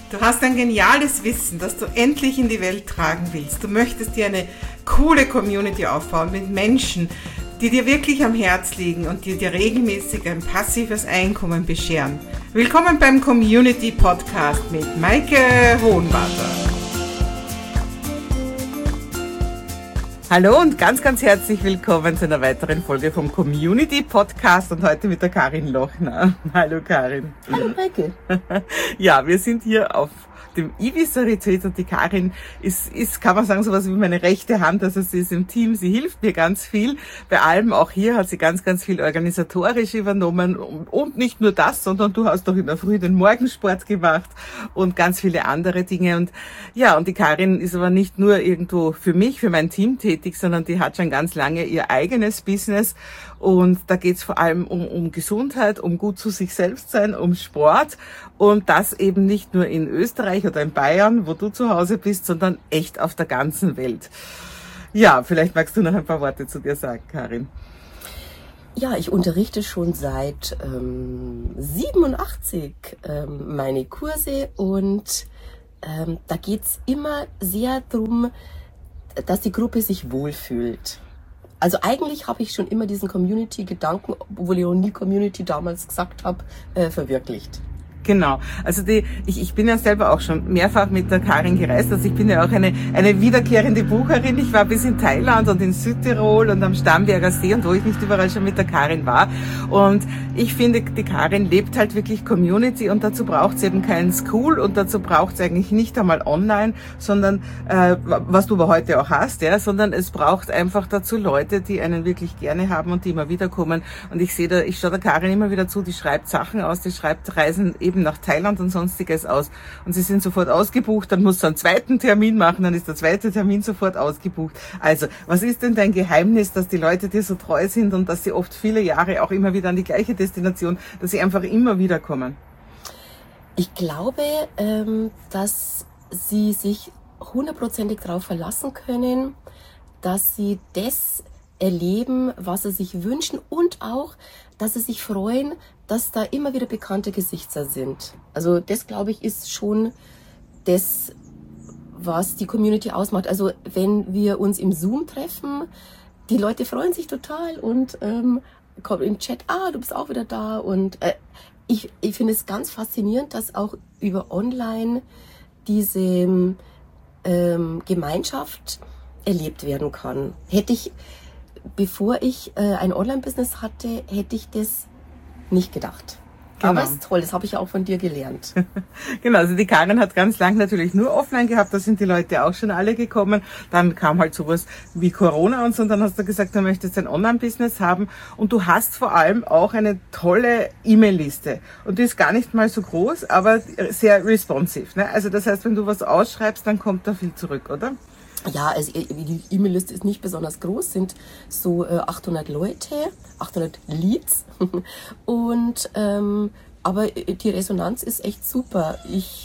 Du hast ein geniales Wissen, das du endlich in die Welt tragen willst. Du möchtest dir eine coole Community aufbauen mit Menschen, die dir wirklich am Herz liegen und die dir regelmäßig ein passives Einkommen bescheren. Willkommen beim Community Podcast mit Maike Hohenwarter. Hallo und ganz herzlich willkommen zu einer weiteren Folge vom Community Podcast und heute mit der Karin Lochner. Hallo Karin. Hallo Maike. Ja, wir sind hier auf dem Ibiza Retreat und die Karin ist, kann man sagen, sowas wie meine rechte Hand. Also sie ist im Team, sie hilft mir ganz viel. Bei allem, auch hier hat sie ganz viel organisatorisch übernommen und nicht nur das, sondern du hast doch in der Früh den Morgensport gemacht und ganz viele andere Dinge. Und ja, und die Karin ist aber nicht nur irgendwo für mich, für mein Team tätig, sondern die hat schon ganz lange ihr eigenes Business und da geht's vor allem um Gesundheit, um gut zu sich selbst sein, um Sport und das eben nicht nur in Österreich oder in Bayern, wo du zu Hause bist, sondern echt auf der ganzen Welt. Ja, vielleicht magst du noch ein paar Worte zu dir sagen, Karin. Ja, ich unterrichte schon seit 87 meine Kurse und da geht's immer sehr drum, dass die Gruppe sich wohlfühlt. Also eigentlich habe ich schon immer diesen Community-Gedanken, obwohl ich auch nie Community damals gesagt habe, verwirklicht. Genau. Also ich bin ja selber auch schon mehrfach mit der Karin gereist. Also ich bin ja auch eine wiederkehrende Bucherin. Ich war bis in Thailand und in Südtirol und am Starnberger See und wo ich nicht überall schon mit der Karin war. Und ich finde, die Karin lebt halt wirklich Community und dazu braucht es eben keinen School und dazu braucht es eigentlich nicht einmal online, sondern was du aber heute auch hast, ja, sondern es braucht einfach dazu Leute, die einen wirklich gerne haben und die immer wieder kommen. Und ich schaue der Karin immer wieder zu, die schreibt Sachen aus, die schreibt Reisen eben nach Thailand und sonstiges aus. Und sie sind sofort ausgebucht, dann musst du einen zweiten Termin machen, dann ist der zweite Termin sofort ausgebucht. Also, was ist denn dein Geheimnis, dass die Leute dir so treu sind und dass sie oft viele Jahre auch immer wieder an die gleiche Destination, dass sie einfach immer wieder kommen? Ich glaube, dass sie sich 100%ig darauf verlassen können, dass sie das erleben, was sie sich wünschen und auch, dass sie sich freuen, dass da immer wieder bekannte Gesichter sind. Also das, glaube ich, ist schon das, was die Community ausmacht. Also wenn wir uns im Zoom treffen, die Leute freuen sich total und kommen im Chat, du bist auch wieder da. Und ich finde es ganz faszinierend, dass auch über Online diese Gemeinschaft erlebt werden kann. Bevor ich ein Online-Business hatte, hätte ich das nicht gedacht. Genau. Aber es ist toll, das habe ich ja auch von dir gelernt. Genau, also die Karin hat ganz lang natürlich nur offline gehabt, da sind die Leute auch schon alle gekommen. Dann kam halt sowas wie Corona und so und dann hast du gesagt, du möchtest ein Online-Business haben und du hast vor allem auch eine tolle E-Mail-Liste und die ist gar nicht mal so groß, aber sehr responsive. Ne? Also das heißt, wenn du was ausschreibst, dann kommt da viel zurück, oder? Ja, also die E-Mail-Liste ist nicht besonders groß, sind so 800 Leute, 800 Leads und aber die Resonanz ist echt super.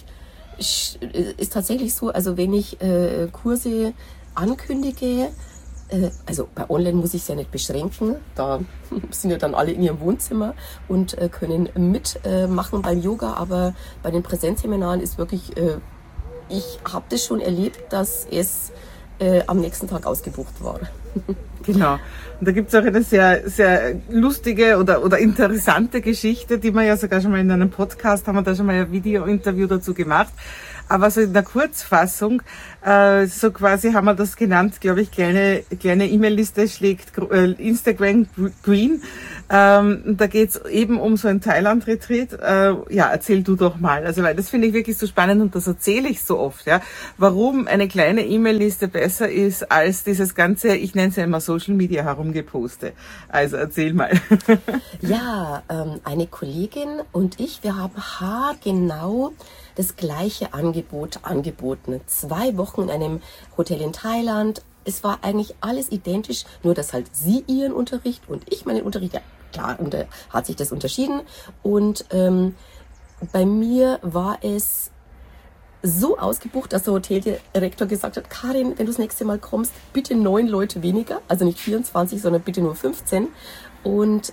Ist tatsächlich so, also wenn ich Kurse ankündige, also bei Online muss ich es ja nicht beschränken, da sind ja dann alle in ihrem Wohnzimmer und können mitmachen beim Yoga, aber bei den Präsenzseminaren ist wirklich ich habe das schon erlebt, dass es am nächsten Tag ausgebucht war. Genau. Und da gibt es auch eine sehr lustige oder interessante Geschichte, die wir ja sogar schon mal in einem Podcast haben wir da schon mal ein Video-Interview dazu gemacht. Aber so in der Kurzfassung, so quasi haben wir das genannt, glaube ich, kleine E-Mail-Liste schlägt Instagram Green. Da geht's eben um so ein Thailand-Retreat. Ja, erzähl du doch mal. Also, weil das finde ich wirklich so spannend und das erzähle ich so oft, ja. Warum eine kleine E-Mail-Liste besser ist als dieses ganze, ich nenne es ja immer Social Media herumgeposte. Also, erzähl mal. Ja, eine Kollegin und ich, wir haben haargenau das gleiche Angebot angeboten. 2 Wochen in einem Hotel in Thailand. Es war eigentlich alles identisch, nur dass halt sie ihren Unterricht und ich meinen Unterricht, ja klar, hat sich das unterschieden. Und bei mir war es so ausgebucht, dass der Hoteldirektor gesagt hat, Karin, wenn du das nächste Mal kommst, bitte 9 Leute weniger, also nicht 24, sondern bitte nur 15. Und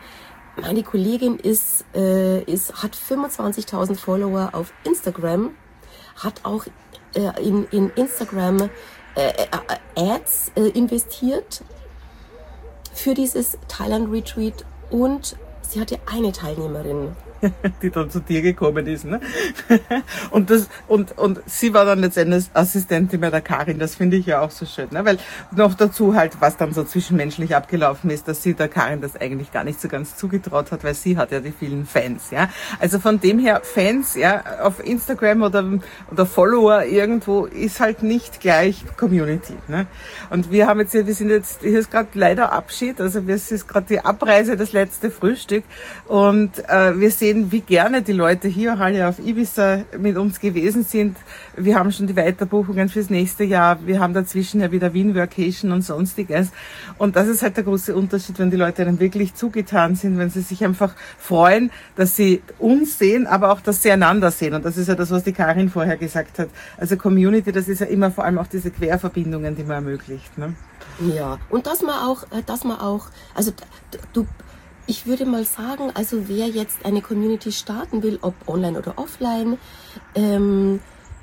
meine Kollegin hat 25.000 Follower auf Instagram hat auch in Instagram Ads investiert für dieses Thailand Retreat und sie hatte eine Teilnehmerin, die dann zu dir gekommen ist, ne? Und sie war dann letztendlich Assistentin bei der Karin, das finde ich ja auch so schön, ne? Weil noch dazu halt, was dann so zwischenmenschlich abgelaufen ist, dass sie der Karin das eigentlich gar nicht so ganz zugetraut hat, weil sie hat ja die vielen Fans, ja? Also von dem her, Fans, ja, auf Instagram oder Follower irgendwo ist halt nicht gleich Community, ne? Und wir sind jetzt, hier ist gerade leider Abschied, also es ist gerade die Abreise, das letzte Frühstück und wir sehen, wie gerne die Leute hier auch alle auf Ibiza mit uns gewesen sind. Wir haben schon die Weiterbuchungen fürs nächste Jahr. Wir haben dazwischen ja wieder Wien Workation und sonstiges. Und das ist halt der große Unterschied, wenn die Leute dann wirklich zugetan sind, wenn sie sich einfach freuen, dass sie uns sehen, aber auch, dass sie einander sehen. Und das ist ja das, was die Karin vorher gesagt hat. Also Community, das ist ja immer vor allem auch diese Querverbindungen, die man ermöglicht, ne? Ja, und dass man auch, also ich würde mal sagen, also wer jetzt eine Community starten will, ob online oder offline, den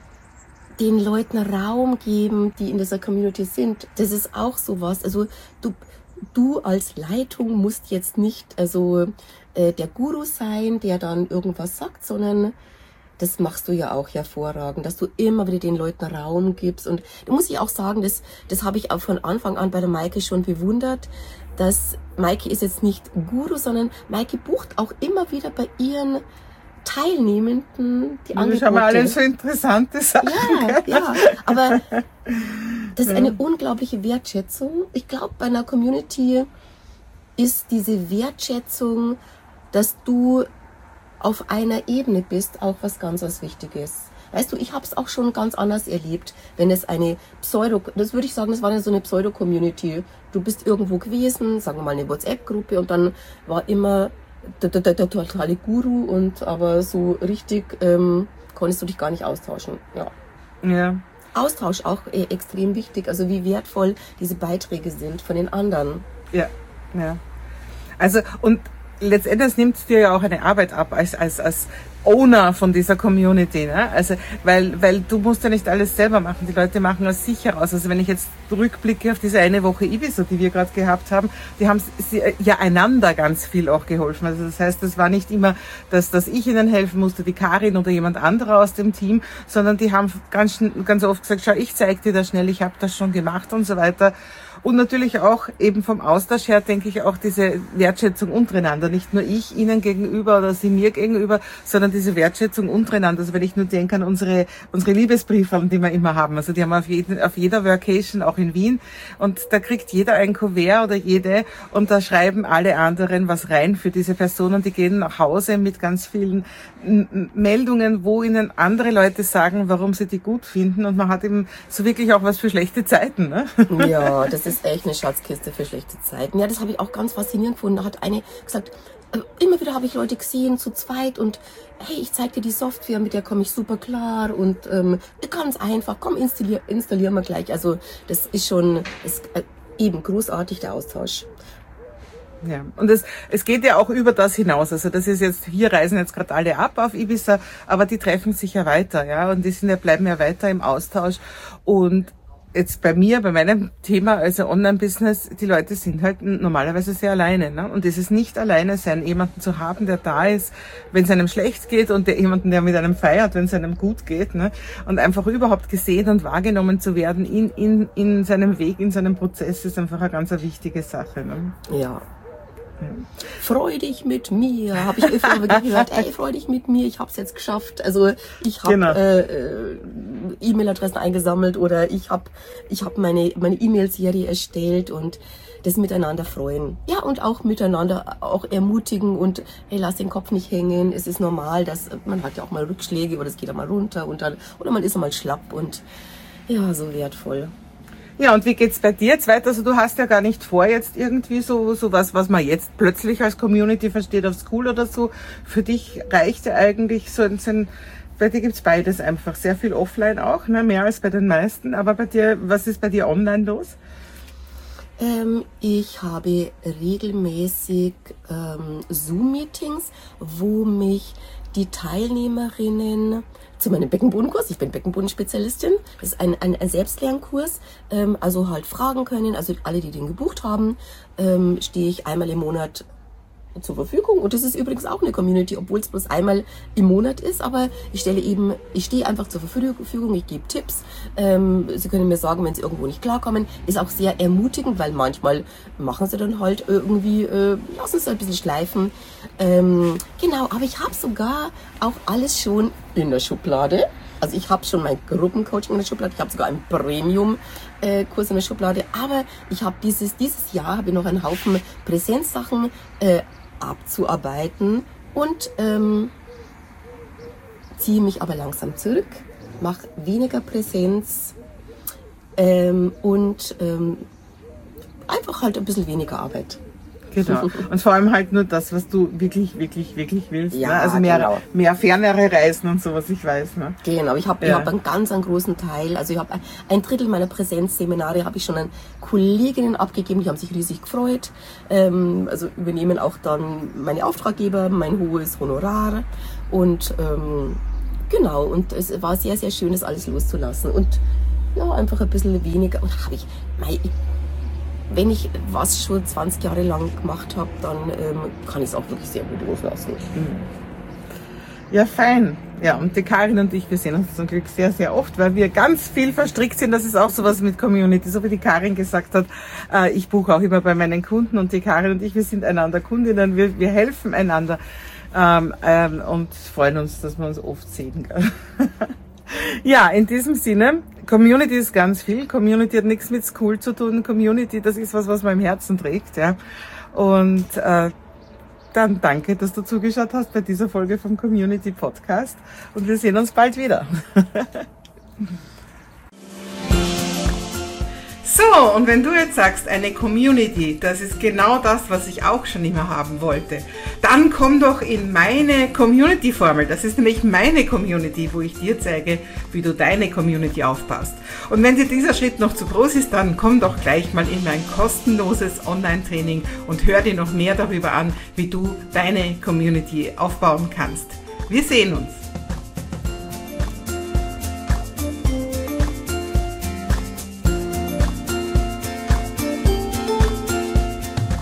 Leuten Raum geben, die in dieser Community sind. Das ist auch sowas. Also du als Leitung musst jetzt nicht der Guru sein, der dann irgendwas sagt, sondern das machst du ja auch hervorragend, dass du immer wieder den Leuten Raum gibst. Und da muss ich auch sagen, das habe ich auch von Anfang an bei der Maike schon bewundert, dass Maike ist jetzt nicht Guru, sondern Maike bucht auch immer wieder bei ihren Teilnehmenden die Angebote. Das haben wir alle so interessante Sachen. Ja, aber das ist eine unglaubliche Wertschätzung. Ich glaube, bei einer Community ist diese Wertschätzung, dass du auf einer Ebene bist, auch was ganz Wichtiges. Weißt du, ich habe es auch schon ganz anders erlebt, wenn es das würde ich sagen, das war ja so eine Pseudo-Community. Du bist irgendwo gewesen, sagen wir mal eine WhatsApp-Gruppe und dann war immer der totale Guru aber so richtig konntest du dich gar nicht austauschen. Ja. Austausch auch extrem wichtig, also wie wertvoll diese Beiträge sind von den anderen. Ja. Also und letztendlich nimmt es dir ja auch eine Arbeit ab als Owner von dieser Community, ne? Also, weil du musst ja nicht alles selber machen. Die Leute machen aus sich heraus. Also, wenn ich jetzt zurückblicke auf diese eine Woche Ibiza, die wir gerade gehabt haben, die haben ja einander ganz viel auch geholfen. Also, das heißt, es war nicht immer, dass ich ihnen helfen musste, die Karin oder jemand anderer aus dem Team, sondern die haben ganz oft gesagt, schau, ich zeig dir das schnell, ich habe das schon gemacht und so weiter. Und natürlich auch eben vom Austausch her, denke ich, auch diese Wertschätzung untereinander. Nicht nur ich ihnen gegenüber oder sie mir gegenüber, sondern diese Wertschätzung untereinander. Also wenn ich nur denke an unsere Liebesbriefe, die wir immer haben. Also die haben wir auf jeder Workation, auch in Wien. Und da kriegt jeder ein Kuvert oder jede. Und da schreiben alle anderen was rein für diese Person. Und die gehen nach Hause mit ganz vielen Meldungen, wo ihnen andere Leute sagen, warum sie die gut finden. Und man hat eben so wirklich auch was für schlechte Zeiten, ne? Ja, das ist echt eine Schatzkiste für schlechte Zeiten. Ja, das habe ich auch ganz faszinierend gefunden. Da hat eine gesagt, immer wieder habe ich Leute gesehen, zu zweit und hey, ich zeig dir die Software, mit der komme ich super klar und ganz einfach, komm, installieren wir gleich. Also das ist schon eben großartig, der Austausch. Ja, und es geht ja auch über das hinaus. Also das ist jetzt, hier reisen jetzt gerade alle ab auf Ibiza, aber die treffen sich ja weiter, ja, und bleiben ja weiter im Austausch. Und jetzt bei meinem Thema, also Online-Business, die Leute sind halt normalerweise sehr alleine, ne? Und es ist nicht alleine sein, jemanden zu haben, der da ist, wenn es einem schlecht geht und jemanden, der mit einem feiert, wenn es einem gut geht, ne? Und einfach überhaupt gesehen und wahrgenommen zu werden in seinem Weg, in seinem Prozess, ist einfach eine ganz wichtige Sache, ne? Ja. Freu dich mit mir, habe ich öfter gehört. Ey, freu dich mit mir, ich habe es jetzt geschafft. Also ich habe E-Mail-Adressen eingesammelt oder ich hab meine E-Mail-Serie erstellt und das Miteinander freuen. Ja, und auch miteinander auch ermutigen und hey, lass den Kopf nicht hängen. Es ist normal, dass man hat ja auch mal Rückschläge oder es geht auch mal runter und dann, oder man ist mal schlapp und ja, so wertvoll. Ja, und wie geht's bei dir jetzt weiter? Also du hast ja gar nicht vor, jetzt irgendwie so was man jetzt plötzlich als Community versteht auf School oder so. Für dich reicht ja eigentlich bei dir gibt's beides einfach. Sehr viel offline auch, ne? Mehr als bei den meisten. Aber bei dir, was ist bei dir online los? Ich habe regelmäßig Zoom-Meetings, wo mich die Teilnehmerinnen zu meinem Beckenbodenkurs. Ich bin Beckenbodenspezialistin. Das ist ein Selbstlernkurs. Also halt fragen können. Also alle, die den gebucht haben, stehe ich einmal im Monat zur Verfügung. Und das ist übrigens auch eine Community, obwohl es bloß einmal im Monat ist. Aber ich stehe einfach zur Verfügung, ich gebe Tipps. Sie können mir sagen, wenn Sie irgendwo nicht klarkommen. Ist auch sehr ermutigend, weil manchmal machen Sie dann halt irgendwie, lassen Sie ein bisschen schleifen. Genau, aber ich habe sogar auch alles schon in der Schublade. Also ich habe schon mein Gruppencoaching in der Schublade, ich habe sogar einen Premium-Kurs in der Schublade, aber ich habe dieses Jahr habe ich noch einen Haufen Präsenzsachen abzuarbeiten und ziehe mich aber langsam zurück, mache weniger Präsenz und einfach halt ein bisschen weniger Arbeit. Genau. Und vor allem halt nur das, was du wirklich, wirklich, wirklich willst. Ja, ne? Also mehr fernere Reisen und sowas, ich weiß. Ne? Genau, ich hab einen einen großen Teil, also ich habe ein Drittel meiner Präsenzseminare habe ich schon an Kolleginnen abgegeben, die haben sich riesig gefreut. Also übernehmen auch dann meine Auftraggeber, mein hohes Honorar und genau, und es war sehr, sehr schön, das alles loszulassen und ja, einfach ein bisschen weniger, und habe ich, wenn ich was schon 20 Jahre lang gemacht habe, dann kann ich es auch wirklich sehr gut loslassen. Ja, fein. Ja, und die Karin und ich, wir sehen uns zum Glück sehr, sehr oft, weil wir ganz viel verstrickt sind. Das ist auch sowas mit Community, so wie die Karin gesagt hat. Ich buche auch immer bei meinen Kunden und die Karin und ich, wir sind einander Kundinnen, wir helfen einander und freuen uns, dass wir uns oft sehen. Ja, in diesem Sinne, Community ist ganz viel. Community hat nichts mit School zu tun. Community, das ist was man im Herzen trägt. Ja. Und dann danke, dass du zugeschaut hast bei dieser Folge vom Community Podcast. Und wir sehen uns bald wieder. So, und wenn du jetzt sagst, eine Community, das ist genau das, was ich auch schon immer haben wollte, dann komm doch in meine Community-Formel. Das ist nämlich meine Community, wo ich dir zeige, wie du deine Community aufbaust. Und wenn dir dieser Schritt noch zu groß ist, dann komm doch gleich mal in mein kostenloses Online-Training und hör dir noch mehr darüber an, wie du deine Community aufbauen kannst. Wir sehen uns.